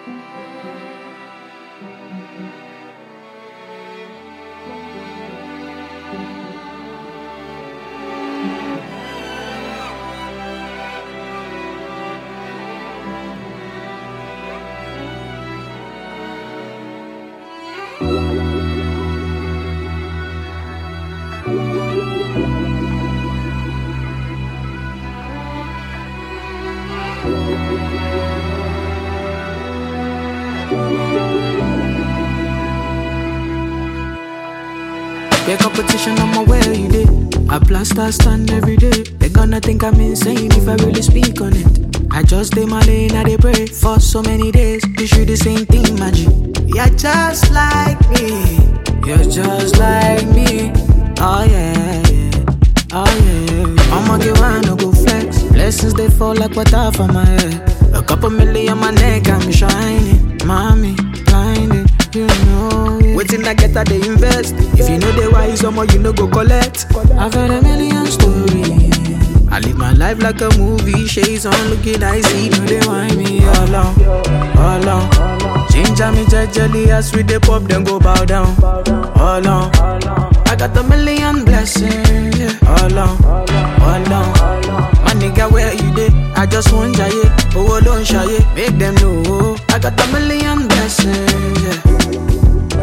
Big competition, I'm aware you did. I blast, I stand every day. They gonna think I'm insane if I really speak on it. I just stay my lane, I dey pray for so many days. You should the same thing, magic. You're just like me. You're just like me. Oh yeah, yeah. Oh yeah. I'ma get one, no go flex. Blessings they fall like water from my head. A couple million on my neck, I'm shining. Mommy, blinded, you know it. Waiting I get they invest. If you know they wise, some more you know go collect. I've heard a million stories. I live my life like a movie. Shades on, looking icy. Do they want me all on, all on. Ginger me jelly as we they pop, then go bow down. All on. I got a million blessings. Yeah. All on, all on. My nigga, where you dey? I just want jaye. Oh, don't shy it. Make them know. I got a million blessings. Yeah.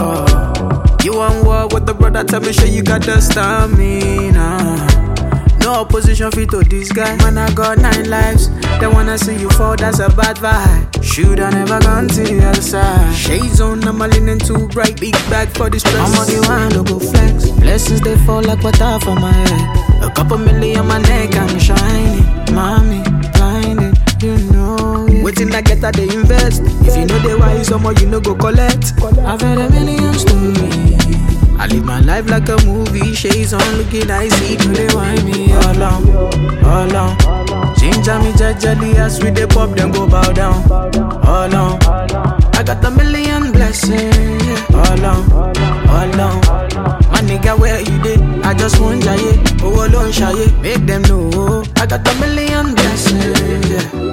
Oh, you want war with the brother? Tell me, sure you got the stamina. No opposition fit to this guy. Man, I got 9 lives. They wanna see you fall, that's a bad vibe. Should I never gone to the other side? Shades on, I'm a linen too bright. Big bag for this stress. I'ma get one, no go flex. Blessings they fall like water from my head. A couple million on my neck, I'm shining. Mommy, blinded, you know it. Waiting I get they invest. If you know they wise, some more you know go collect. I've heard a million stories. I live my life like a movie. Shades on, looking icy. Do they want me all on, all on. Ginger me jelly as we they pop, then go bow down. All on. I got a million blessings. Yeah. All on, all on. My nigga, where you dey? I just want jaye. Oh, don't shy it. Make them know. I got a million blessings. Yeah.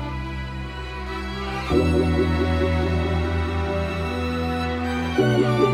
Yeah.